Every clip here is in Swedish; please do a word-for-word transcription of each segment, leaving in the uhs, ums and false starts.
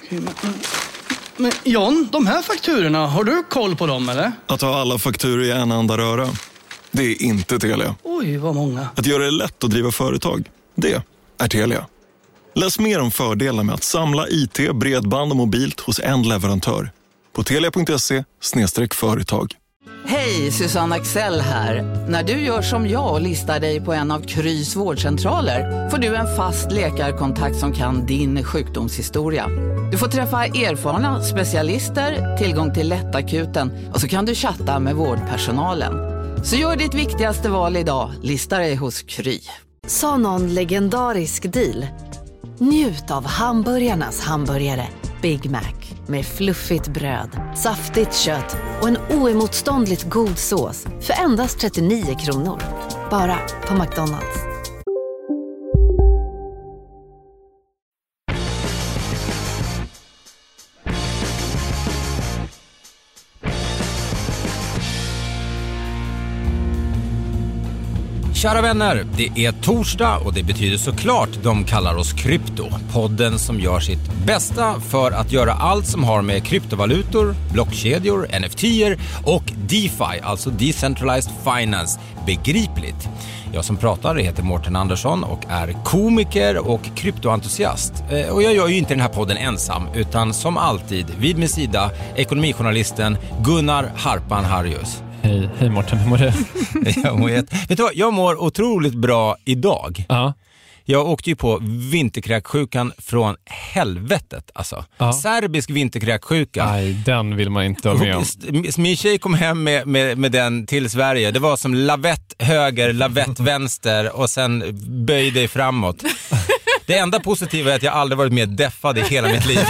Men, men John, de här fakturorna, har du koll på dem eller? Att ha alla fakturor i en enda röra, det är inte Telia. Oj, vad många. Att göra det lätt att driva företag, det är Telia. Läs mer om fördelarna med att samla I T, bredband och mobilt hos en leverantör på telia punkt se slash företag. Hej, Susanne Axel här. När du gör som jag och listar dig på en av Krys vårdcentraler får du en fast läkarkontakt som kan din sjukdomshistoria. Du får träffa erfarna specialister, tillgång till lättakuten och så kan du chatta med vårdpersonalen. Så gör ditt viktigaste val idag, listar dig hos Kry. Sa någon legendarisk deal? Njut av hamburgarnas hamburgare Big Mac med fluffigt bröd, saftigt kött och en oemotståndligt god sås för endast trettionio kronor. Bara på McDonald's. Kära vänner, det är torsdag och det betyder såklart de kallar oss Krypto. Podden som gör sitt bästa för att göra allt som har med kryptovalutor, blockkedjor, N F T-er och DeFi, alltså Decentralized Finance, begripligt. Jag som pratar heter Mårten Andersson och är komiker och kryptoentusiast. Och jag gör ju inte den här podden ensam utan som alltid vid min sida ekonomijournalisten Gunnar Harpan Harjus. Hej, hej Mårten, hur mår du? jag, mår ett... Vet du vad, jag mår otroligt bra idag. Ja. Jag åkte ju på vinterkräksjukan från helvetet. Alltså. Ja. Serbisk vinterkräksjuka. Nej, den vill man inte ha med om. Min tjej kom hem med, med, med den till Sverige. Det var som lavett höger, lavett vänster och sen böj dig framåt. Det enda positiva är att jag aldrig varit mer deffad i hela mitt liv.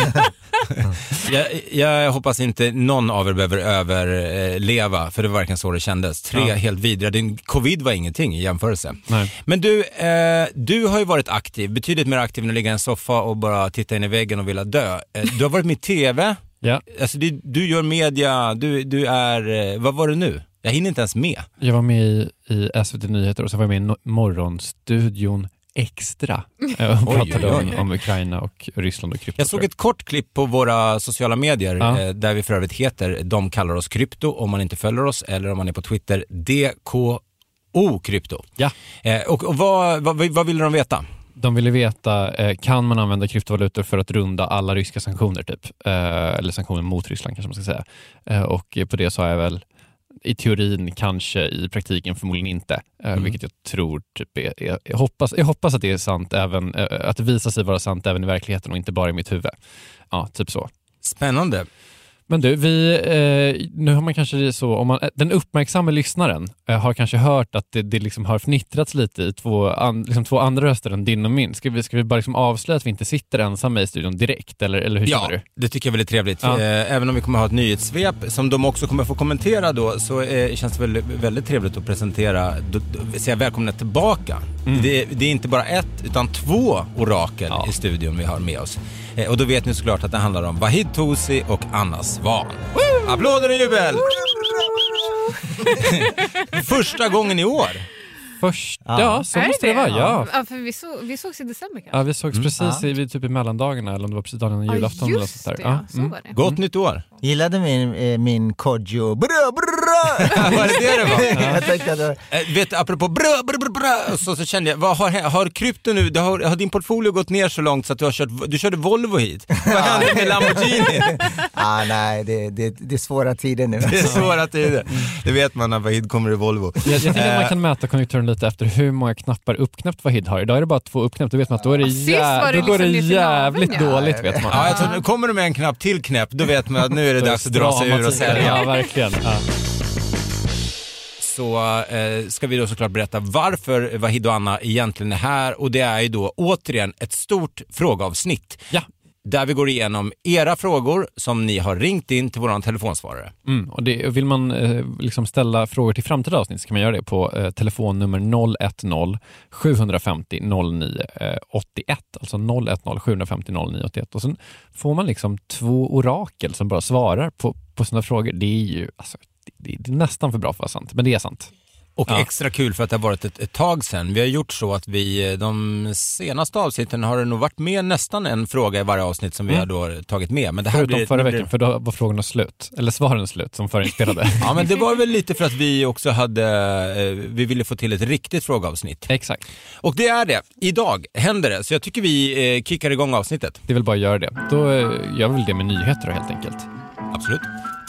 jag, jag hoppas inte någon av er behöver överleva, för det var verkligen så det kändes. Tre ja. helt vidriga. Din covid var ingenting i jämförelse. Nej. Men du, eh, du har ju varit aktiv, betydligt mer aktiv än att ligga i en soffa och bara titta in i väggen och vilja dö. Eh, du har varit med i tv. Ja. Alltså, du, du gör media, du, du är, eh, vad var du nu? Jag hinner inte ens med. Jag var med i, i S V T Nyheter och så var jag med i no- Morgonstudion Extra och pratade om, om Ukraina och Ryssland och krypto. Jag såg ett kort klipp på våra sociala medier ja. eh, där vi för övrigt heter De kallar oss krypto om man inte följer oss, eller om man är på Twitter D K O krypto. Ja. Eh, och och vad, vad, vad ville de veta? De ville veta, eh, kan man använda kryptovalutor för att runda alla ryska sanktioner typ? Eh, eller sanktioner mot Ryssland kanske man ska säga. Eh, och på det sa jag väl i teorin kanske, i praktiken förmodligen inte. Mm. Vilket jag tror typ är, är, jag, hoppas, jag hoppas att det är sant även, att det visar sig vara sant även i verkligheten och inte bara i mitt huvud. Ja, typ så. Spännande. Men du, vi, eh, nu har man kanske så, om man, den uppmärksamma lyssnaren eh, har kanske hört att det, det liksom har fnittrats lite i två, an, liksom två andra röster än din och min. Ska vi, ska vi bara liksom avslöja att vi inte sitter ensamma i studion direkt, eller, eller hur ja, känner du? Det tycker jag är väldigt trevligt. Ja. Eh, även om vi kommer ha ett nyhetssvep som de också kommer få kommentera då, så eh, känns det väldigt, väldigt trevligt att presentera, då, då, säga välkomna tillbaka. Mm. Det, det är inte bara ett, utan två orakel ja. i studion vi har med oss. Eh, och då vet ni såklart att det handlar om Vahid Tosi och Anna Svan. Applåder och jubel! Första gången i år. Först, ja, ja så är måste det det vara, ja. Ja, för vi, så, vi sågs i december kanske. Ja, vi sågs mm. precis ja. i, vid typ i mellandagarna, eller om det var precis dagen innan julafton. Ja, eller sånt där. det, ja, så mm. var det. Gott mm. nytt år. Gillade min, min kodjo. Brö, brö! Var det det det var? Ja. Jag tänkte att det... äh, vet du, apropå brö, brö, brö, brö, så, så kände jag, vad har, har krypto nu, det har, har din portfolio gått ner så långt så att du har kört, du körde Volvo hit? Vad hände med Lamborghini? ah, nej, det, det, det är svåra tider nu. Det är svåra tider. Det vet man när Vahid kommer i Volvo. Jag, jag tycker att man kan mäta konjunkturen lite efter hur många knappar uppknäppt Vahid har. Idag är det bara två uppknäppt, då vet man att då, är det jä- det då går det liksom jävligt naveln, ja. dåligt, vet man. Ja, jag tror, kommer du med en knapp till knäpp, då vet man att nu är det dags att dra sig ur och sälja. Ja, verkligen. Ja. Så eh, ska vi då såklart berätta varför Vahid och Anna egentligen är här. Och det är ju då återigen ett stort frågeavsnitt. Ja. Där vi går igenom era frågor som ni har ringt in till våran telefonsvarare. Mm, och det, vill man eh, liksom ställa frågor till framtida avsnitt så kan man göra det på eh, telefonnummer noll ett noll sju fem noll noll nio åtta ett. Alltså noll ett noll sju fem noll noll nio åtta ett. Och sen får man liksom två orakel som bara svarar på, på sina frågor. Det är ju alltså, det, det är nästan för bra för att vara sant, men det är sant. Och Ja. extra kul för att det har varit ett, ett tag sedan. Vi har gjort så att vi, de senaste avsnitten har det nog varit med nästan en fråga i varje avsnitt som vi Mm. har då tagit med. Men det här Förutom blir, förra nu blir- veckan, för då var frågorna slut. Eller svaren slut, som förinspelade. Ja, men det var väl lite för att vi också hade, eh, vi ville få till ett riktigt frågeavsnitt. Exakt. Och det är det. Idag händer det. Så jag tycker vi eh, kickar igång avsnittet. Det är väl bara att göra det. Då eh, gör vi väl det med nyheter helt enkelt. Absolut.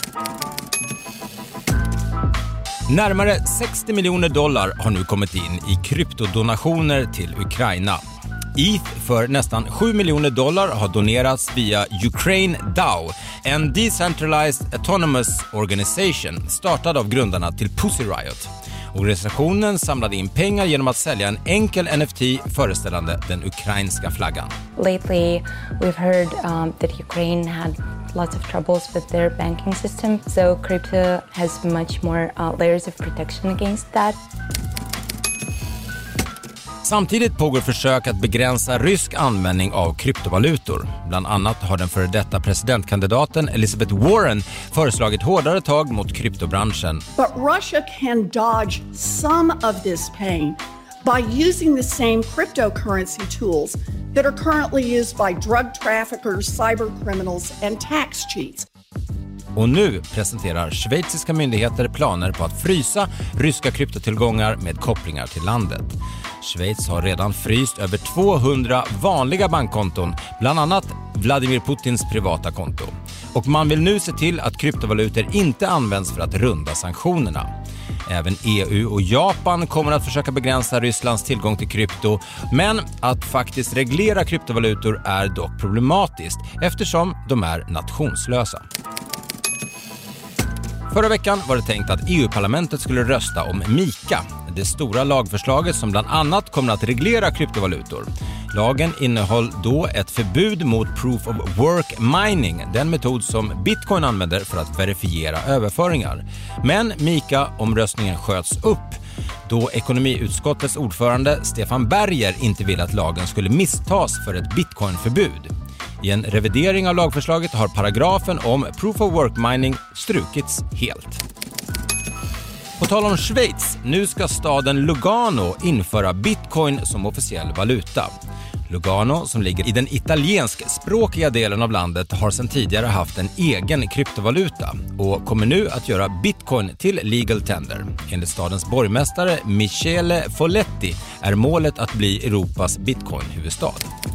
Närmare sextio miljoner dollar har nu kommit in i kryptodonationer till Ukraina. E T H för nästan sju miljoner dollar har donerats via Ukraine DAO, en decentralized autonomous organization startad av grundarna till Pussy Riot. Organisationen samlade in pengar genom att sälja en enkel N F T föreställande den ukrainska flaggan. Lately, we've heard um, that Ukraine had lots of troubles with their banking system, so crypto has much more uh, layers of protection against that. Samtidigt pågår försök att begränsa rysk användning av kryptovalutor. Bland annat har den före detta presidentkandidaten Elizabeth Warren föreslagit hårdare tag mot kryptobranschen. But Russia can dodge some of this pain by using the same cryptocurrency tools that are currently used by drug traffickers, cyber criminals and tax cheats. Och nu presenterar schweiziska myndigheter planer på att frysa ryska kryptotillgångar med kopplingar till landet. Schweiz har redan fryst över tvåhundra vanliga bankkonton, bland annat Vladimir Putins privata konto. Och man vill nu se till att kryptovalutor inte används för att runda sanktionerna. Även E U och Japan kommer att försöka begränsa Rysslands tillgång till krypto, men att faktiskt reglera kryptovalutor är dock problematiskt eftersom de är nationslösa. Förra veckan var det tänkt att E U-parlamentet skulle rösta om MiCA, det stora lagförslaget som bland annat kommer att reglera kryptovalutor. Lagen innehåll då ett förbud mot proof of work mining, den metod som Bitcoin använder för att verifiera överföringar. Men MiCA-omröstningen sköts upp då ekonomiutskottets ordförande Stefan Berger inte ville att lagen skulle misstas för ett Bitcoin-förbud. I en revidering av lagförslaget har paragrafen om proof of work mining strukits helt. På tal om Schweiz, nu ska staden Lugano införa Bitcoin som officiell valuta. Lugano, som ligger i den italienskspråkiga delen av landet, har sedan tidigare haft en egen kryptovaluta och kommer nu att göra Bitcoin till legal tender. Enligt stadens borgmästare Michele Folletti är målet att bli Europas Bitcoin-huvudstad.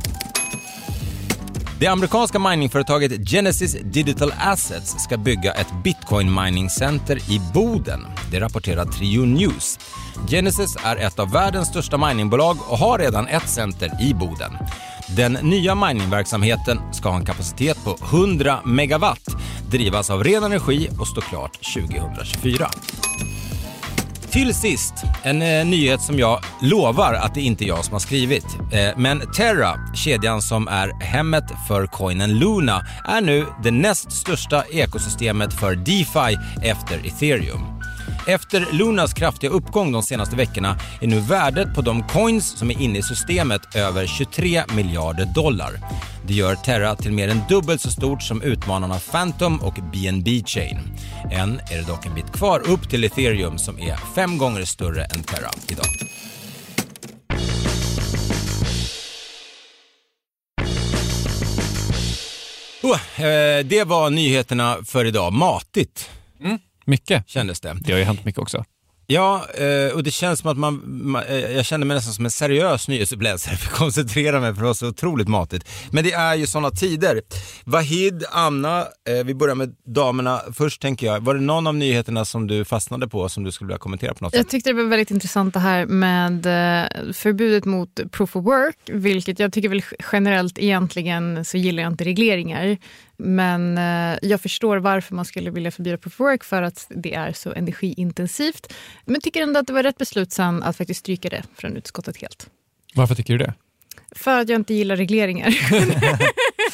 Det amerikanska miningföretaget Genesis Digital Assets ska bygga ett Bitcoin Mining Center i Boden. Det rapporterar Trio News. Genesis är ett av världens största miningbolag och har redan ett center i Boden. Den nya miningverksamheten ska ha en kapacitet på hundra megawatt, drivas av ren energi och stå klart tjugohundratjugofyra. Till sist, en eh, nyhet som jag lovar att det inte är jag som har skrivit. Eh, men Terra, kedjan som är hemmet för coinen Luna, är nu det näst största ekosystemet för DeFi efter Ethereum. Efter Lunas kraftiga uppgång de senaste veckorna är nu värdet på de coins som är inne i systemet över tjugotre miljarder dollar. Det gör Terra till mer än dubbelt så stort som utmanarna Phantom och B N B Chain. Än är det dock en bit kvar upp till Ethereum som är fem gånger större än Terra idag. Oh, eh, det var nyheterna för idag. Matigt. Mm, mycket. Kändes det. Det har ju hänt mycket också. Ja, och det känns som att man, man jag kände mig nästan som en seriös nyhetsuppläsare för att koncentrera mig för det var så otroligt matigt. Men det är ju sådana tider. Vahid, Anna, vi börjar med damerna. Först tänker jag, var det någon av nyheterna som du fastnade på som du skulle vilja kommentera på något sätt? Jag tyckte det var väldigt intressant det här med förbudet mot proof of work, vilket jag tycker väl generellt egentligen så gillar jag inte regleringar. Men eh, jag förstår varför man skulle vilja förbjuda proof of work för att det är så energiintensivt. Men tycker ändå att det var rätt beslut sen att faktiskt stryka det från utskottet helt. Varför tycker du det? För att jag inte gillar regleringar.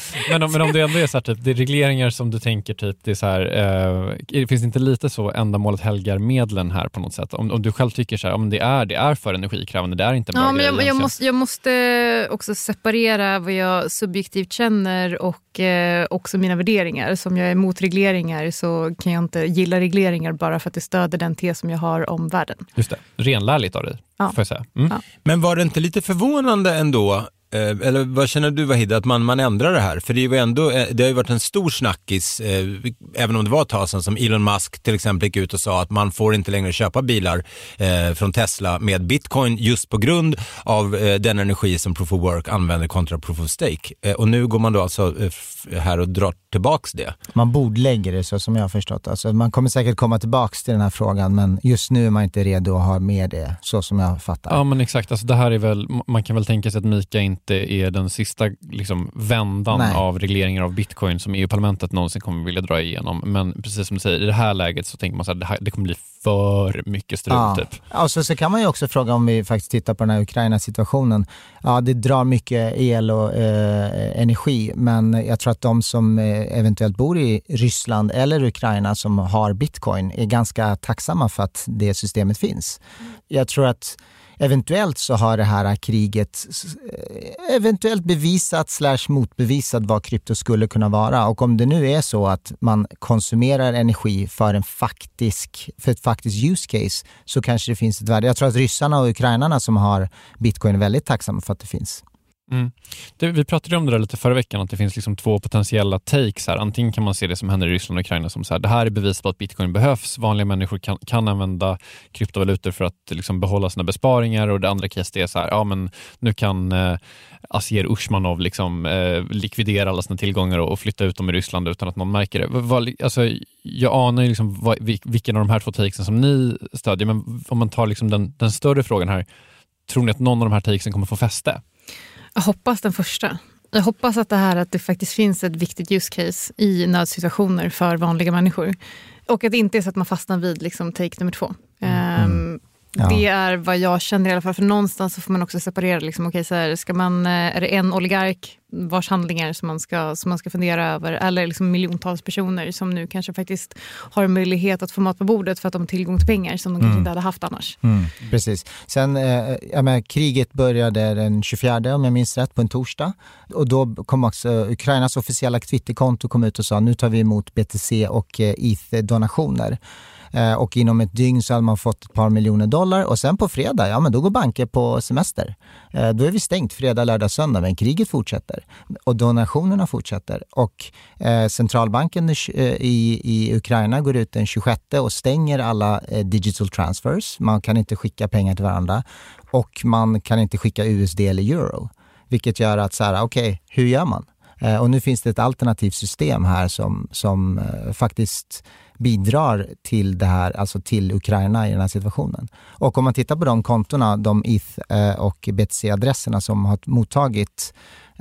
men, om, men om det ändå är så här, typ, det är regleringar som du tänker typ, det är så här, eh, det finns inte lite så ändamålet helgar medlen här på något sätt? Om, om du själv tycker så här, om det är, det är för energikrävande, det är inte bra ja, men grej jag, jag, måste, jag måste också separera vad jag subjektivt känner och eh, också mina värderingar. Som jag är emot regleringar så kan jag inte gilla regleringar bara för att det stöder den tes som jag har om världen. Just det, renlärligt av dig, ja. får jag säga. Mm. Ja. Men var det inte lite förvånande ändå, eller vad känner du, Vahid, att man, man ändrar det här? För det, är ju ändå, det har ju varit en stor snackis, eh, även om det var ett tag sedan som Elon Musk till exempel gick ut och sa att man får inte längre köpa bilar eh, från Tesla med bitcoin just på grund av eh, den energi som Proof of Work använder kontra Proof of Stake. Eh, och nu går man då alltså eh, här och drar tillbaks det. Man bordlägger det så som jag har förstått. Alltså, man kommer säkert komma tillbaks till den här frågan, men just nu är man inte redo att ha med det så som jag fattar. Ja, men exakt. Alltså, det här är väl, man kan väl tänka sig att Mika inte är den sista liksom, vändan Nej. av regleringar av bitcoin som E U-parlamentet någonsin kommer vilja dra igenom. Men precis som du säger, i det här läget så tänker man så här, det, här, det kommer bli för mycket strul ja. typ. Alltså, så kan man ju också fråga, om vi faktiskt tittar på den här Ukraina-situationen. Ja, det drar mycket el och eh, energi, men jag tror att de som eh, eventuellt bor i Ryssland eller Ukraina som har bitcoin är ganska tacksamma för att det systemet finns. Jag tror att eventuellt så har det här kriget eventuellt bevisat slash motbevisat vad krypto skulle kunna vara. Och om det nu är så att man konsumerar energi för en faktisk, för ett faktiskt use case, så kanske det finns ett värde. Jag tror att ryssarna och ukrainarna som har bitcoin är väldigt tacksamma för att det finns. Mm. Det, vi pratade om det där lite förra veckan, att det finns liksom två potentiella takes här. Antingen kan man se det som händer i Ryssland och Ukraina som så här, det här är bevis på att bitcoin behövs. Vanliga människor kan, kan använda kryptovalutor för att liksom behålla sina besparingar, och det andra case är så här, ja men nu kan eh, Azier Usmanov liksom eh, likvidera alla sina tillgångar och, och flytta ut dem i Ryssland utan att någon märker det. Vad, alltså, jag anar ju liksom vad, vilken av de här två takesen som ni stödjer, men om man tar liksom den, den större frågan här, tror ni att någon av de här takesen kommer få fäste? Jag hoppas den första. Jag hoppas att det här att det faktiskt finns ett viktigt use case i nödsituationer för vanliga människor. Och att det inte är så att man fastnar vid liksom take nummer två. Mm. Um, ja. Det är vad jag känner i alla fall. För någonstans så får man också separera. Liksom, okay, så här, ska man, är det en oligark vars handlingar som man ska, som man ska fundera över? Eller liksom miljontals personer som nu kanske faktiskt har möjlighet att få mat på bordet för att de har tillgång till pengar som de mm. kanske inte hade haft annars. Mm, precis. Sen, eh, jag menar, kriget började den tjugofjärde om jag minns rätt, på en torsdag. Och då kom också Ukrainas officiella Twitterkonto kom ut och sa, nu tar vi emot B T C och eh, E T H-donationer. Och inom ett dygn så hade man fått ett par miljoner dollar. Och sen på fredag, ja men då går banker på semester. Då är vi stängt fredag, lördag, söndag. Men kriget fortsätter. Och donationerna fortsätter. Och eh, centralbanken i, i Ukraina går ut den tjugosjätte och stänger alla eh, digital transfers. Man kan inte skicka pengar till varandra. Och man kan inte skicka U S D eller euro. Vilket gör att så här, okej, okay, hur gör man? Eh, och nu finns det ett alternativt system här som, som eh, faktiskt bidrar till det här, alltså till Ukraina i den här situationen. Och om man tittar på de kontona, de E T H och B T C-adresserna som har mottagit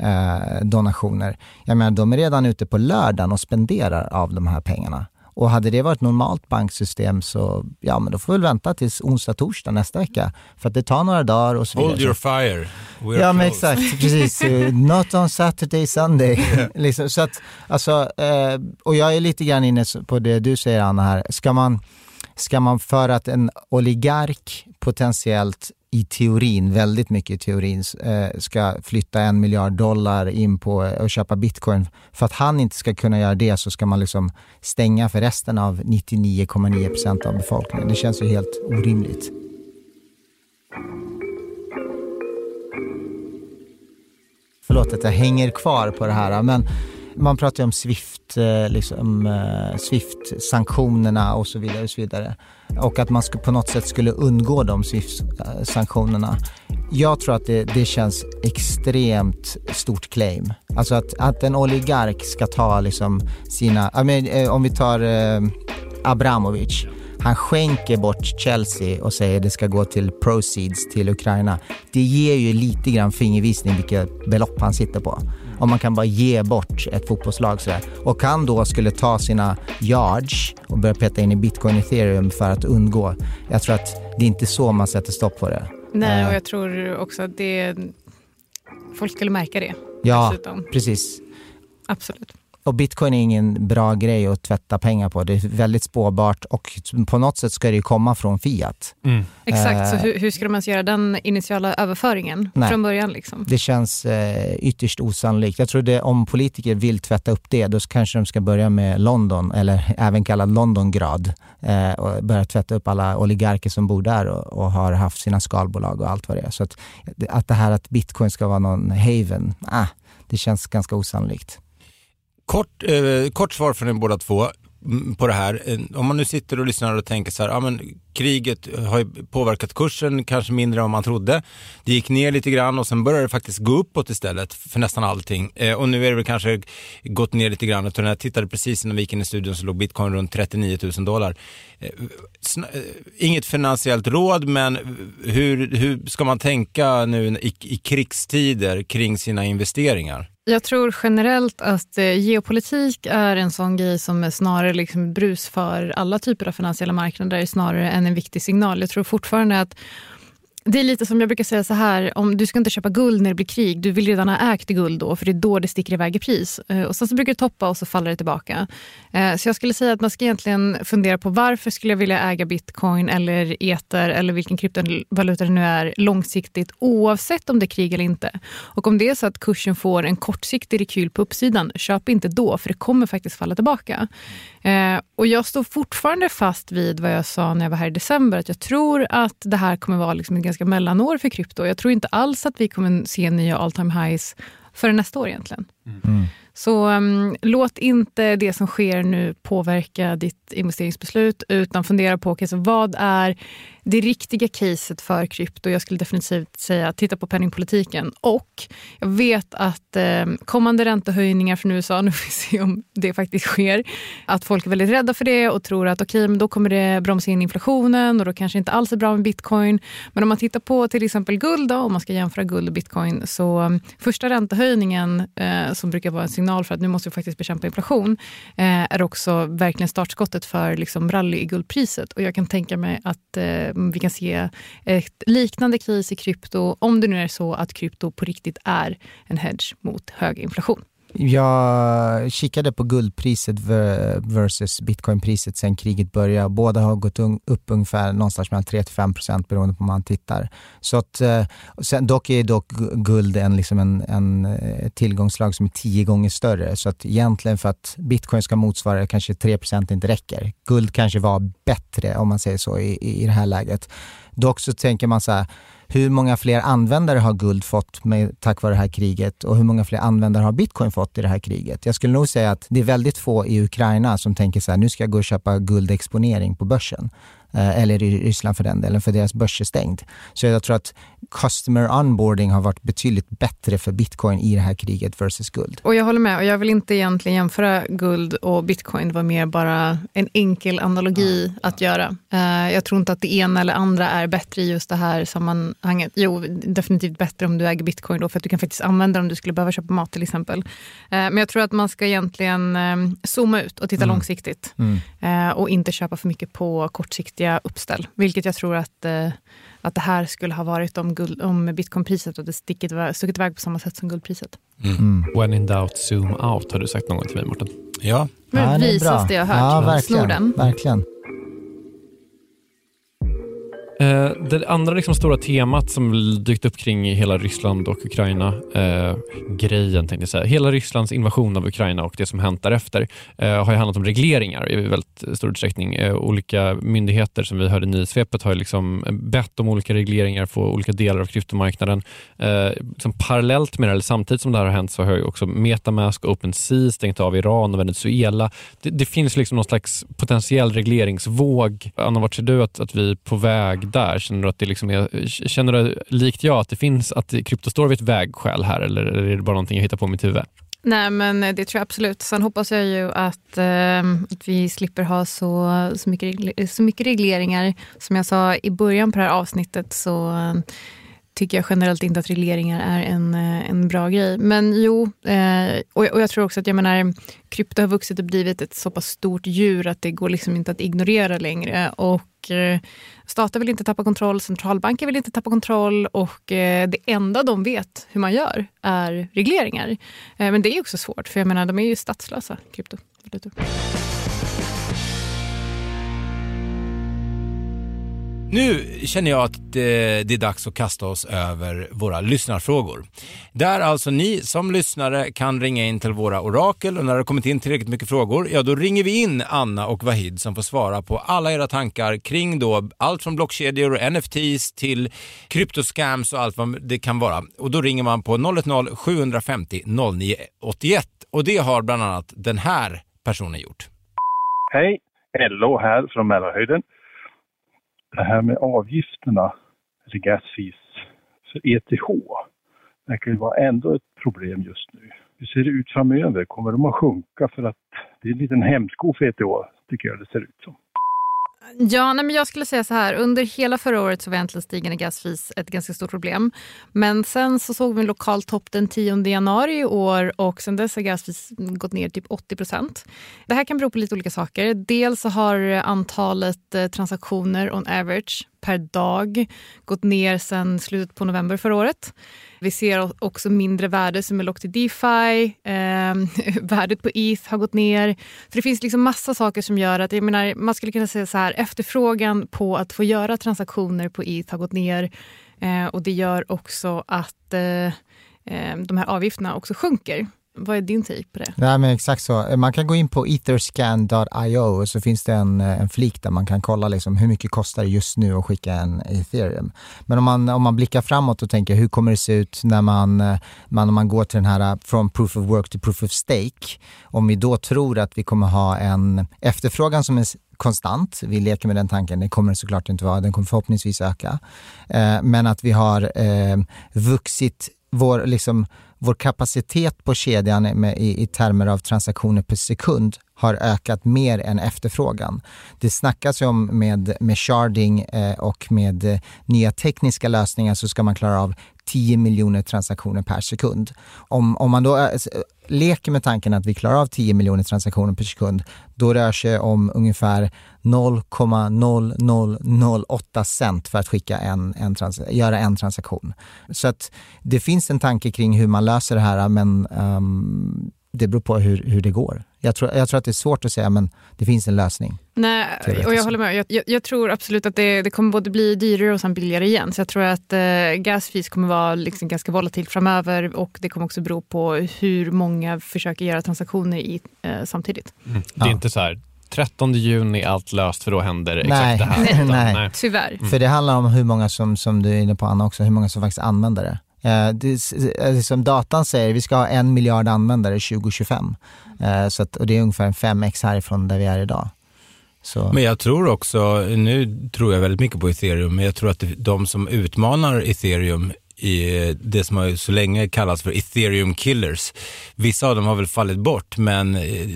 eh, donationer, jag menar, de är redan ute på lördagen och spenderar av de här pengarna. Och hade det varit ett normalt banksystem så, ja men då får vi väl vänta tills onsdag, torsdag nästa vecka. För att det tar några dagar och så vidare. Hold your fire. We're ja men close. exakt, precis. Not on Saturday, Sunday. liksom, så att, alltså, eh, och jag är lite grann inne på det du säger, Anna, här. Ska man, ska man för att en oligark potentiellt i teorin, väldigt mycket i teorin, eh, ska flytta en miljard dollar in på och köpa bitcoin. För att han inte ska kunna göra det så ska man liksom stänga för resten av nittionio komma nio procent av befolkningen. Det känns ju helt orimligt. Förlåt att jag hänger kvar på det här, men man pratar ju om Swift, liksom, Swift-sanktionerna och så vidare och så vidare. Och att man skulle, på något sätt skulle undgå de Swift-sanktionerna. Jag tror att det, det känns extremt stort claim. Alltså att, att en oligark ska ta liksom sina... I mean, om vi tar eh, Abramovich. Han skänker bort Chelsea och säger att det ska gå till proceeds till Ukraina. Det ger ju lite grann fingervisning vilket belopp han sitter på. Om man kan bara ge bort ett fotbollslag sådär. Och han då skulle ta sina yards och börja peta in i Bitcoin och Ethereum för att undgå. Jag tror att det är inte så man sätter stopp på det. Nej, och jag tror också att det, folk skulle märka det. Ja, dessutom. Precis. Absolut. Och bitcoin är ingen bra grej att tvätta pengar på. Det är väldigt spårbart och på något sätt ska det ju komma från fiat. Mm. Exakt, Eh, så hur, hur ska de ens göra den initiala överföringen Nej. från början? Liksom? Det känns eh, ytterst osannolikt. Jag tror det om politiker vill tvätta upp det, då kanske de ska börja med London, eller även kallad Londongrad, eh, och börja tvätta upp alla oligarker som bor där och, och har haft sina skalbolag och allt vad det är. Så att, att det här att bitcoin ska vara någon haven, ah, det känns ganska osannolikt. Kort, eh, kort svar från er båda två på det här. Om man nu sitter och lyssnar och tänker så här, ja men kriget har ju påverkat kursen kanske mindre än vad man trodde. Det gick ner lite grann och sen började det faktiskt gå uppåt istället för nästan allting. Eh, och nu är det väl kanske gått ner lite grann. När jag tittade precis innan vi gick in i studion så låg bitcoin runt trettionio tusen dollar. Eh, sn- eh, inget finansiellt råd, men hur, hur ska man tänka nu i, i krigstider kring sina investeringar? Jag tror generellt att eh, geopolitik är en sån grej som är snarare liksom brus för alla typer av finansiella marknader snarare än en viktig signal. Jag tror fortfarande att det är lite som jag brukar säga så här, om du ska inte köpa guld när det blir krig, du vill redan ha ägt guld då, för det är då det sticker iväg i pris. Och sen så brukar det toppa och så faller det tillbaka. Så jag skulle säga att man ska egentligen fundera på varför skulle jag vilja äga bitcoin eller ether eller vilken kryptovaluta det nu är långsiktigt, oavsett om det är krig eller inte. Och om det är så att kursen får en kortsiktig rekyl på uppsidan, köp inte då, för det kommer faktiskt falla tillbaka. Och jag står fortfarande fast vid vad jag sa när jag var här i december, att jag tror att det här kommer vara liksom ett ganska mellanår för krypto. Jag tror inte alls att vi kommer se nya all time highs för nästa år egentligen. Mm. Så um, låt inte det som sker nu påverka ditt investeringsbeslut, utan fundera på okay, så vad är det riktiga caset för krypto. Jag skulle definitivt säga titta på penningpolitiken, och jag vet att eh, kommande räntehöjningar från U S A, nu får vi se om det faktiskt sker, att folk är väldigt rädda för det och tror att okej, okay, men då kommer det bromsa in inflationen och då kanske inte alls är bra med bitcoin. Men om man tittar på till exempel guld då, om man ska jämföra guld och bitcoin, så um, första räntehöjningen eh, som brukar vara en signal för att nu måste vi faktiskt bekämpa inflation eh, är också verkligen startskottet för liksom rally i guldpriset, och jag kan tänka mig att eh, vi kan se ett liknande kris i krypto om det nu är så att krypto på riktigt är en hedge mot hög inflation. Jag kikade på guldpriset versus bitcoinpriset sen kriget började. Båda har gått upp ungefär någonstans mellan tre till fem procent beroende på hur man tittar. Så att, sen, dock är dock guld en, liksom en, en tillgångslag som är tio gånger större. Så att egentligen för att bitcoin ska motsvara kanske tre procent inte räcker. Guld kanske var bättre om man säger så i, i det här läget. Dock så tänker man så här, hur många fler användare har guld fått med, tack vare det här kriget, och hur många fler användare har bitcoin fått i det här kriget? Jag skulle nog säga att det är väldigt få i Ukraina som tänker så här, nu ska jag gå och köpa guldexponering på börsen. Eller i Ryssland för den delen, för deras börs är stängd. Så jag tror att customer onboarding har varit betydligt bättre för bitcoin i det här kriget versus guld. Och jag håller med, och jag vill inte egentligen jämföra guld och bitcoin. Det var mer bara en enkel analogi ja, att ja. göra. Uh, jag tror inte att det ena eller andra är bättre i just det här sammanhanget. Jo, definitivt bättre om du äger bitcoin då, för att du kan faktiskt använda det om du skulle behöva köpa mat till exempel. Uh, men jag tror att man ska egentligen um, zooma ut och titta mm. långsiktigt. Mm. Uh, och inte köpa för mycket på kortsiktigt uppställ, vilket jag tror att, eh, att det här skulle ha varit om, guld, om bitcoinpriset och det stickit, stuckit iväg på samma sätt som guldpriset. Mm. Mm. When in doubt, zoom out, har du sagt någon gång till mig, Mårten? Ja. Men ja, det visas det jag har hört. Ja, verkligen. Snorden. verkligen. Eh, det andra liksom stora temat som dykt upp kring hela Ryssland och Ukraina eh, grejen tänkte jag säga. Hela Rysslands invasion av Ukraina och det som hänt därefter eh, har ju handlat om regleringar i väldigt stor utsträckning. Eh, olika myndigheter som vi hörde i nyhetssvepet har ju liksom bett om olika regleringar på olika delar av kryptomarknaden. Eh, liksom parallellt med det, eller samtidigt som det här har hänt, så har ju också Metamask och OpenSea stängt av Iran och Venezuela. Det, det finns liksom någon slags potentiell regleringsvåg. Anna, vart ser du att, att vi är på väg där? Känner du att det liksom är, känner du likt jag att det finns, att krypto står vid ett vägskäl här, eller är det bara någonting jag hittar på mitt huvud? Nej, men det tror jag absolut. Sen hoppas jag ju att, eh, att vi slipper ha så, så, mycket, så mycket regleringar. Som jag sa i början på det här avsnittet, så tycker jag generellt inte att regleringar är en, en bra grej. Men jo, eh, och, och jag tror också att jag menar, krypto har vuxit och blivit ett så pass stort djur att det går liksom inte att ignorera längre. Och eh, stater vill inte tappa kontroll, centralbanker vill inte tappa kontroll och eh, det enda de vet hur man gör är regleringar. Eh, men det är också svårt, för jag menar, de är ju statslösa, kryptovalutor. Nu känner jag att det är dags att kasta oss över våra lyssnarfrågor. Där alltså ni som lyssnare kan ringa in till våra orakel, och när det har kommit in tillräckligt mycket frågor, ja då ringer vi in Anna och Vahid som får svara på alla era tankar kring då allt från blockkedjor och N F Ts till kryptoscams och allt vad det kan vara. Och då ringer man på noll ett noll sju fem noll noll nio åtta ett, och det har bland annat den här personen gjort. Hej, Ello här från Mälarhöjden. Det här med avgifterna, eller gas fees för E T H, det kan ju vara ändå ett problem just nu. Hur ser det ut framöver? Kommer de att sjunka? För att det är en liten hämsko för E T H, tycker jag det ser ut som. Ja, nej, men jag skulle säga så här. Under hela förra året så var egentligen stigande gasfis ett ganska stort problem. Men sen så såg vi en lokal topp den tionde januari i år och sen dess har gasfis gått ner typ åttio procent. Det här kan bero på lite olika saker. Dels så har antalet eh, transaktioner on average per dag gått ner sedan slutet på november förra året. Vi ser också mindre värde som är lågt i DeFi. Eh, värdet på E T H har gått ner. Så det finns liksom massa saker som gör att, jag menar, man skulle kunna säga så här, efterfrågan på att få göra transaktioner på E T H har gått ner. Eh, och det gör också att eh, eh, de här avgifterna också sjunker. Vad är din take på det? Ja, men exakt så. Man kan gå in på etherscan dot io och så finns det en, en flik där man kan kolla liksom hur mycket kostar det just nu att skicka en Ethereum. Men om man, om man blickar framåt och tänker hur kommer det se ut när man, man, om man går till den här från proof of work till proof of stake. Om vi då tror att vi kommer ha en efterfrågan som är konstant, vi leker med den tanken, det kommer det såklart inte vara, den kommer förhoppningsvis öka. Eh, men att vi har eh, vuxit vår liksom vår kapacitet på kedjan med, i, i termer av transaktioner per sekund har ökat mer än efterfrågan. Det snackas ju om med, med sharding eh, och med eh, nya tekniska lösningar så ska man klara av tio miljoner transaktioner per sekund. Om, om man då äh, leker med tanken att vi klarar av tio miljoner transaktioner per sekund, då rör sig om ungefär noll komma noll noll noll åtta cent för att skicka en, en trans- göra en transaktion. Så att det finns en tanke kring hur man löser det här, men um, det beror på hur, hur det går. Jag tror, jag tror att det är svårt att säga, men det finns en lösning. Nej, och jag håller med. Jag, jag, jag tror absolut att det, det kommer både bli dyrare och sen billigare igen. Så jag tror att eh, gasfis kommer vara liksom ganska volatilt framöver, och det kommer också bero på hur många försöker göra transaktioner i, eh, samtidigt. Mm. Det är ja. inte så här trettonde juni allt löst, för då händer exakt nej, det här. Nej, nej. nej. Tyvärr. Mm. För det handlar om hur många som, som du är inne på, Anna, också, hur många som faktiskt använder det. Eh, det som datan säger, vi ska ha en miljard användare tjugo tjugofem. Eh, så att, och det är ungefär en fem x härifrån där vi är idag. Så. Men jag tror också, nu tror jag väldigt mycket på Ethereum, men jag tror att de som utmanar Ethereum i det som har så länge kallats för Ethereum killers, vissa av dem har väl fallit bort, men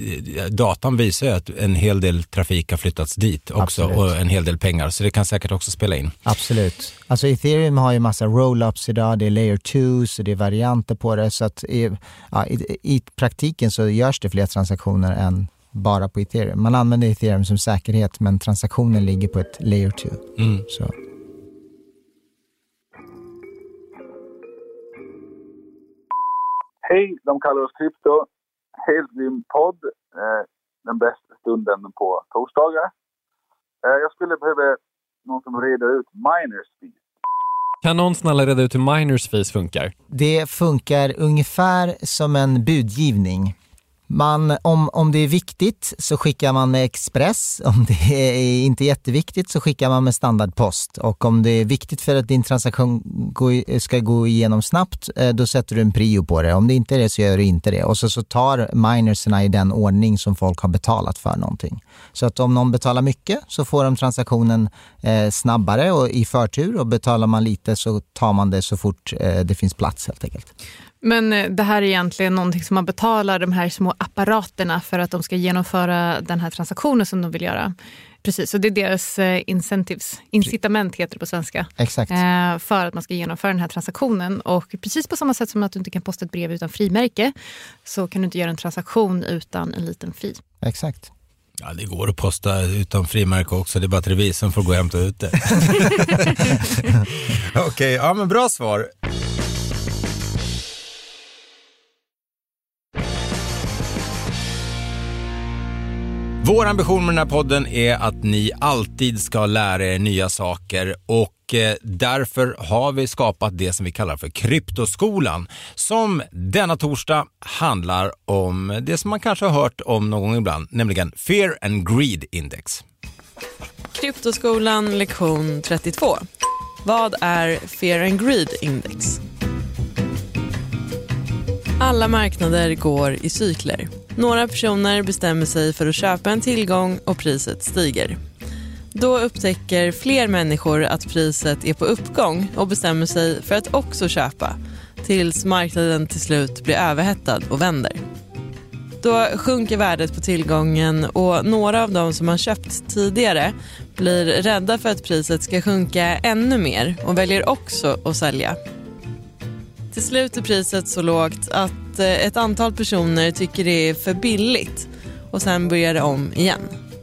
datan visar ju att en hel del trafik har flyttats dit också. Absolut. Och en hel del pengar, så det kan säkert också spela in. Absolut. Alltså Ethereum har ju massa roll-ups idag, det är layer två, så det är varianter på det, så att i, ja, i, i praktiken så görs det fler transaktioner än bara på Ethereum. Man använder Ethereum som säkerhet, men transaktionen ligger på ett layer två. Mm. Så. Hej, de kallar oss Krypto. Helt grym podd. Eh, den bästa stunden på torsdagar. Eh, jag skulle behöva någon som reder ut miners fees. Kan någon snälla reda ut hur miners fees funkar? Det funkar ungefär som en budgivning. Man, om, om det är viktigt så skickar man med Express. Om det är inte jätteviktigt så skickar man med standardpost. Och om det är viktigt för att din transaktion gå, ska gå igenom snabbt, då sätter du en prio på det. Om det inte är det så gör du inte det. Och så, så tar minerserna i den ordning som folk har betalat för någonting. Så att om någon betalar mycket så får de transaktionen eh, snabbare och i förtur. Och betalar man lite så tar man det så fort eh, det finns plats helt enkelt. Men det här är egentligen någonting som man betalar de här små apparaterna för att de ska genomföra den här transaktionen som de vill göra. Precis, så det är deras incentives, incitament heter det på svenska. Exakt. För att man ska genomföra den här transaktionen. Och precis på samma sätt som att du inte kan posta ett brev utan frimärke, så kan du inte göra en transaktion utan en liten fee. Exakt. Ja, det går att posta utan frimärke också. Det är bara att revisorn får gå och hämta ut det. Okej, okay, ja men bra svar. Vår ambition med den här podden är att ni alltid ska lära er nya saker och eh, därför har vi skapat det som vi kallar för Kryptoskolan, som denna torsdag handlar om det som man kanske har hört om någon gång ibland, nämligen Fear and Greed Index. Kryptoskolan lektion trettiotvå. Vad är Fear and Greed Index? Alla marknader går i cykler. Några personer bestämmer sig för att köpa en tillgång och priset stiger. Då upptäcker fler människor att priset är på uppgång och bestämmer sig för att också köpa, tills marknaden till slut blir överhettad och vänder. Då sjunker värdet på tillgången och några av de som har köpt tidigare blir rädda för att priset ska sjunka ännu mer och väljer också att sälja. Till slut är priset så lågt att ett antal personer tycker det är för billigt och sen börjar det om igen.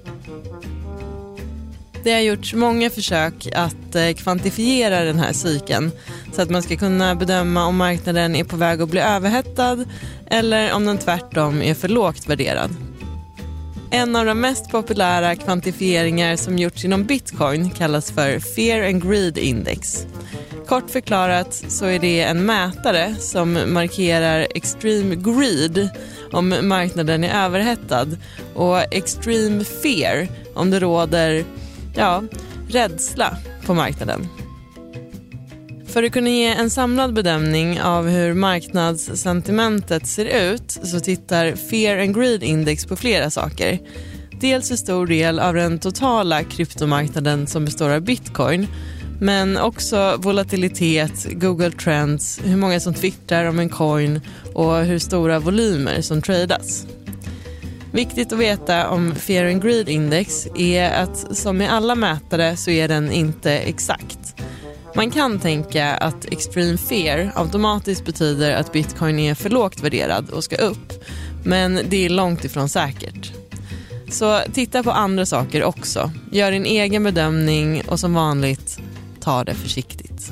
Det har gjorts många försök att kvantifiera den här cykeln så att man ska kunna bedöma om marknaden är på väg att bli överhettad eller om den tvärtom är för lågt värderad. En av de mest populära kvantifieringar som gjorts inom Bitcoin kallas för Fear and Greed Index. Kort förklarat så är det en mätare som markerar extreme greed om marknaden är överhettad och extreme fear om det råder ja, rädsla på marknaden. För att kunna ge en samlad bedömning av hur marknadssentimentet ser ut så tittar Fear and Greed Index på flera saker. Dels en stor del av den totala kryptomarknaden som består av Bitcoin, men också volatilitet, Google Trends, hur många som twittrar om en coin och hur stora volymer som tradas. Viktigt att veta om Fear and Greed Index är att som i alla mätare så är den inte exakt. Man kan tänka att extreme fear automatiskt betyder att Bitcoin är för lågt värderad och ska upp, men det är långt ifrån säkert. Så titta på andra saker också. Gör din egen bedömning och som vanligt, ta det försiktigt.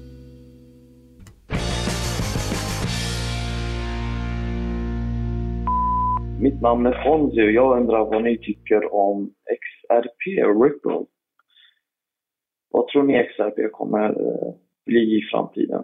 Mitt namn är Fonzie och jag undrar vad ni tycker om X R P och Ripple. Vad tror ni X R P kommer bli i framtiden?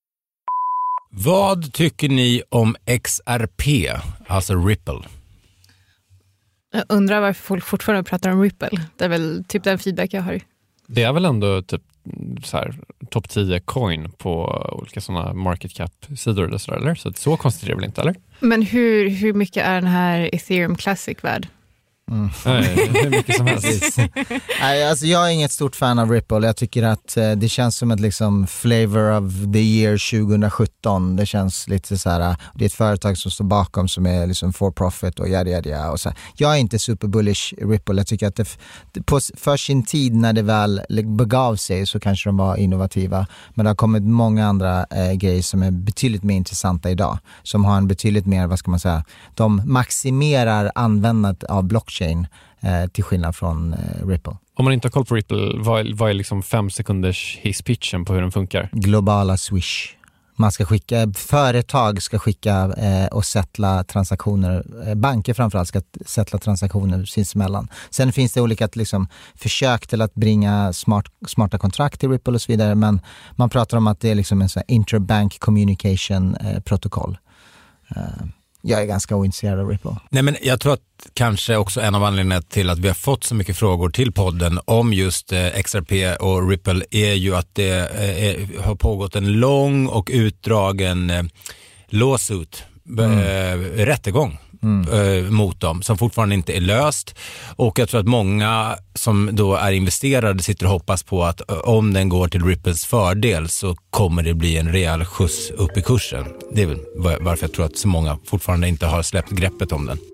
Vad tycker ni om X R P, alltså Ripple? Jag undrar varför folk fortfarande pratar om Ripple. Det är väl typ den feedback jag har. Det är väl ändå typ så här topp tio coin på olika sådana market cap-sidor eller så, eller? Så så konstigt är det väl inte, eller? Men hur, hur mycket är den här Ethereum Classic värd? Mm. Nej, hur mycket som helst. Nej, alltså jag är inget stort fan av Ripple. Jag tycker att eh, det känns som ett liksom flavor of the year tjugo sjutton. Det känns lite så här, det är ett företag som står bakom som är liksom for profit och yada yada och så här. Jag är inte super bullish Ripple. Jag tycker att det, på, för sin tid när det väl begav sig så kanske de var innovativa. Men det har kommit många andra eh, grejer som är betydligt mer intressanta idag. Som har en betydligt mer, vad ska man säga, de maximerar användandet av blockchain Eh, till skillnad från eh, Ripple. Om man inte har koll på Ripple, vad, vad är liksom fem sekunders hisspitchen på hur den funkar? Globala Swish. Man ska skicka, företag ska skicka eh, och sätta transaktioner, eh, banker framförallt ska sätta transaktioner sinsemellan. Sen finns det olika liksom, försök till att bringa smart, smarta kontrakt till Ripple och så vidare, men man pratar om att det är liksom en sån här interbank communication eh, protokoll. Eh, Jag är ganska ointresserad av Ripple. Nej, men jag tror att kanske också en av anledningarna till att vi har fått så mycket frågor till podden om just eh, X R P och Ripple är ju att det eh, har pågått en lång och utdragen eh, lawsuit, mm. eh, rättegång mm. eh, mot dem som fortfarande inte är löst. Och jag tror att många som då är investerade sitter och hoppas på att eh, om den går till Ripples fördel så kommer det bli en rejäl skjuts upp i kursen. Det är väl varför jag tror att så många fortfarande inte har släppt greppet om den.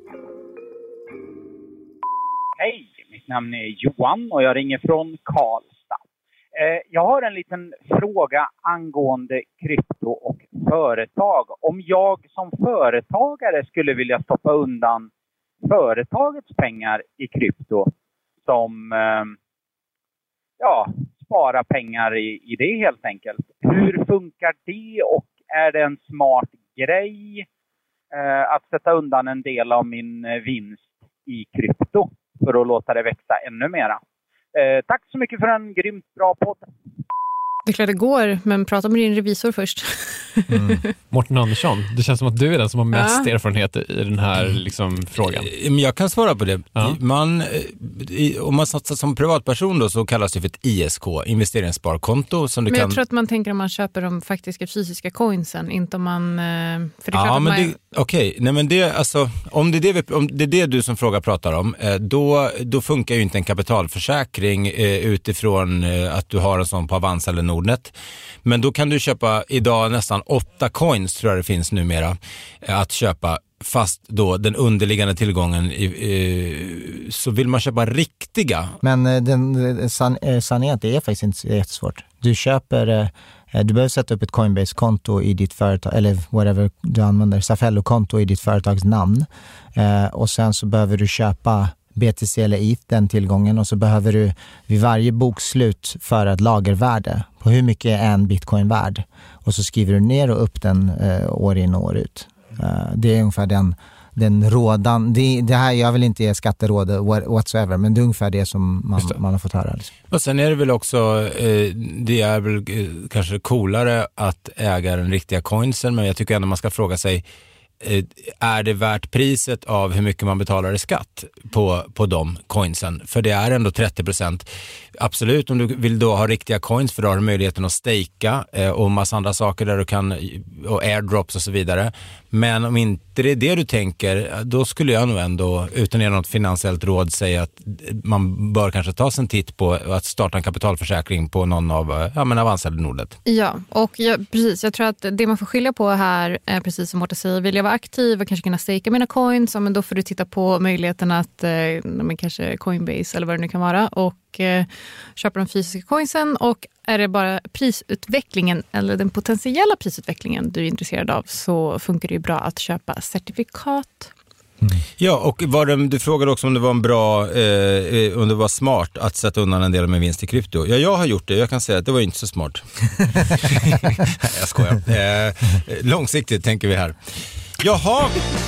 Hej, mitt namn är Johan och jag ringer från Karlstad. Jag har en liten fråga angående krypto och företag. Om jag som företagare skulle vilja stoppa undan företagets pengar i krypto som ja, spara pengar i, i det helt enkelt. Hur funkar det och är det en smart grej eh, att sätta undan en del av min vinst i krypto för att låta det växa ännu mera? Eh, tack så mycket för en grymt bra podd. Det är klart det går, men prata med din revisor först. Mm. Mårten Andersson, det känns som att du är den som har mest Ja. erfarenhet i den här liksom, frågan. Men jag kan svara på det. Ja. Man, i, om man satsar som privatperson då, så kallas det för ett I S K, investeringssparkonto. Som du Men jag kan... tror att man tänker om man köper de faktiska fysiska coinsen, inte om man... eh, För det är Ja, klart att men man... det, okej. Nej, men det, alltså, om, det är det vi, om det är det du som fråga pratar om, eh, då, då funkar ju inte en kapitalförsäkring eh, utifrån eh, att du har en sån på Avanza eller Nordnet. Men då kan du köpa idag nästan åtta coins, tror jag det finns numera, eh, att köpa. Fast då den underliggande tillgången i, eh, så vill man köpa riktiga. Men eh, den, san, eh, sanningen det är faktiskt inte jättesvårt. Du köper, eh, du behöver sätta upp ett Coinbase-konto i ditt företag, eller whatever du använder, Safello-konto i ditt företags namn. Eh, och sen så behöver du köpa B T C eller E T H, den tillgången, och så behöver du vid varje bokslut föra ett lagervärde på hur mycket är en bitcoin värd. Och så skriver du ner och upp den eh, år in och år ut. Uh, det är ungefär den, den rådan, det, det här, jag vill inte ge skatteråd whatsoever, men det är ungefär det som man, det. man har fått höra. Liksom. Och sen är det väl också, eh, det är väl eh, kanske coolare att äga den riktiga coinsen, men jag tycker ändå man ska fråga sig, eh, är det värt priset av hur mycket man betalar i skatt på, på de coinsen? För det är ändå trettio procent. Absolut, om du vill då ha riktiga coins, för då har du möjligheten att stejka eh, och massa andra saker där du kan, och airdrops och så vidare. Men om inte det är det du tänker, då skulle jag nog ändå, utan att ge något finansiellt råd, säga att man bör kanske ta sig en titt på att starta en kapitalförsäkring på någon av ja, men Avanza eller Nordnet. Ja, och jag, precis, jag tror att det man får skilja på här är precis som Mårten säger, vill jag vara aktiv och kanske kunna stejka mina coins, men då får du titta på möjligheten att, eh, kanske Coinbase eller vad det nu kan vara, och eh, köpa de fysiska coinsen. Och är det bara prisutvecklingen eller den potentiella prisutvecklingen du är intresserad av, så funkar det ju bra att köpa certifikat. Mm. Ja, och var det, du frågade också om det var en bra, eh, om det var smart att sätta undan en del av min vinst i krypto. Ja, jag har gjort det. Jag kan säga att det var inte så smart. Jag skojar. Eh, långsiktigt tänker vi här. Jaha!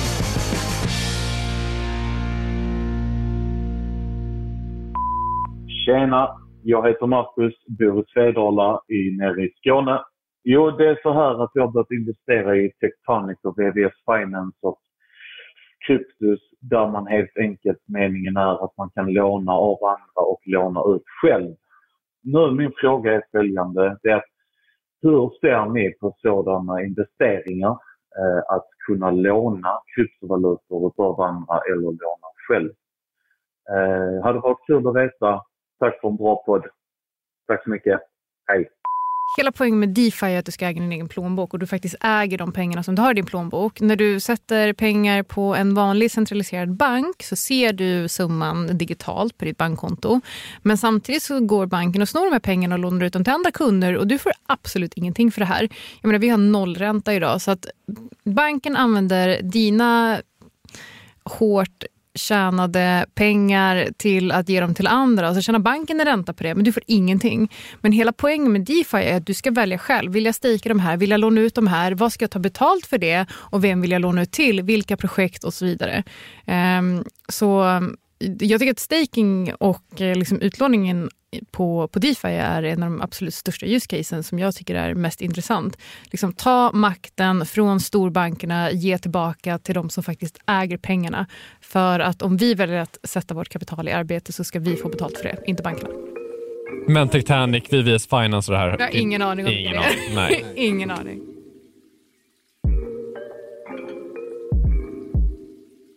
Tjena, jag heter Marcus, bor i Svedala i, nere i Skåne. Jo, det är så här att jag har börjat investera i Tectonic och V V S Finance och Kryptus, där man helt enkelt, meningen är att man kan låna av andra och låna ut själv. Nu min fråga är följande, det är att hur ser ni på sådana investeringar, eh, att kunna låna kryptovalutor av andra eller låna själv? Eh, hade varit kul att veta. Tack för en bra podd. Tack så mycket. Hej. Hela poängen med DeFi är att du ska äga din egen plånbok, och du faktiskt äger de pengarna som du har i din plånbok. När du sätter pengar på en vanlig centraliserad bank så ser du summan digitalt på ditt bankkonto. Men samtidigt så går banken och snor de här pengarna och lånar ut dem till andra kunder, och du får absolut ingenting för det här. Jag menar, vi har nollränta idag, så att banken använder dina hårt tjänade pengar till att ge dem till andra, och så tjänar banken en ränta på det, men du får ingenting. Men hela poängen med DeFi är att du ska välja själv. Vill jag stejka de här? Vill jag låna ut de här? Vad ska jag ta betalt för det? Och vem vill jag låna ut till? Vilka projekt och så vidare. Um, så jag tycker att staking och liksom utlåningen på, på DeFi är en av de absolut största use casen som jag tycker är mest intressant. Liksom ta makten från storbankerna, ge tillbaka till de som faktiskt äger pengarna. För att om vi väljer att sätta vårt kapital i arbete så ska vi få betalt för det, inte bankerna. Men Tectonic, V V S Finance och det här? Jag har ingen aning om ingen det. Aning. Nej. Ingen aning.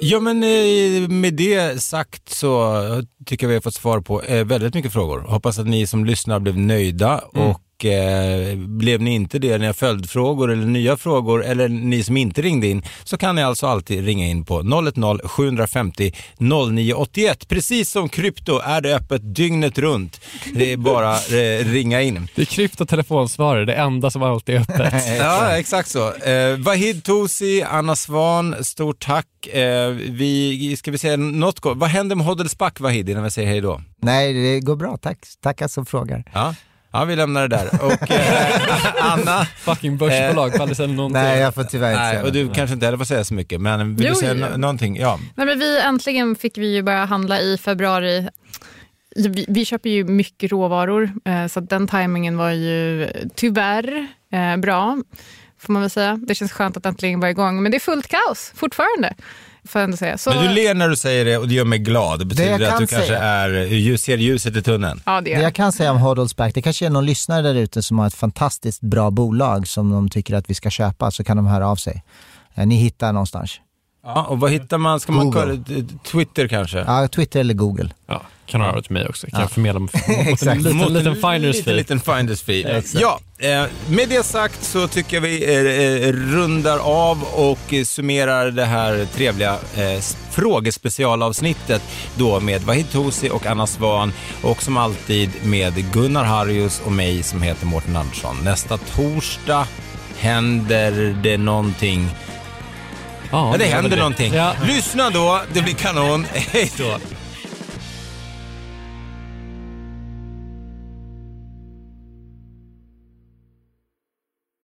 Ja, men eh, med det sagt så tycker jag vi har fått svar på eh, väldigt mycket frågor. Hoppas att ni som lyssnar blev nöjda Mm. och eh, blev ni inte det när ni har följdfrågor eller nya frågor eller ni som inte ringde in, så kan ni alltså alltid ringa in på noll ett noll sju fem noll noll nio åtta ett. Precis som krypto är det öppet dygnet runt. Det är bara eh, ringa in. Det är kryptotelefonsvarare, det enda som alltid är öppet. Ja, exakt så. Eh, Vahid Tosi, Anna Svan, stort tack. Eh, vi, ska vi säga något gott? Vad händer med Hodelsback, Vahid, innan vi säger hej då? Nej, det går bra. Tack. Tackar som frågar. Ja. Ja, vi lämnar det där. Och eh, Anna... Fucking börsbolag, faller sen någonting. Nej, jag får tyvärr inte Nej, säga och du något. kanske inte heller får säga så mycket, men vill Jo, du säga jo. no- någonting? Ja. Nej, men vi, äntligen fick vi ju börja handla i februari. Vi, vi köper ju mycket råvaror, eh, så att den timingen var ju tyvärr eh, bra, får man väl säga. Det känns skönt att äntligen vara igång, men det är fullt kaos fortfarande, får jag ändå säga. Så, Men du ler när du säger det och det gör mig glad. Det betyder Det jag att du kan kanske säga. är, ljus, ser ljuset i tunneln. ja, det Det är. jag kan säga om Hodelsback, det kanske är någon lyssnare där ute som har ett fantastiskt bra bolag som de tycker att vi ska köpa, så kan de höra av sig. Eh, Ni hittar någonstans. Ja, och vad hittar man? Ska man Google. kolla, Twitter kanske? Ja, Twitter eller Google. Ja, kan höra till mig också. Kan Ja. jag förmedla mot Exakt. en liten, Mot en liten finders liten, fee. liten finders fee. Exakt. Ja, eh, med det sagt så tycker jag vi eh, eh, rundar av och eh, summerar det här trevliga eh, frågespecialavsnittet då med Vahid Tosi och Anna Svan, och som alltid med Gunnar Harrius och mig som heter Mårten Andersson. Nästa torsdag händer det någonting. Ja, det händer någonting. Ja. Lyssna då, det blir kanon. Hej då!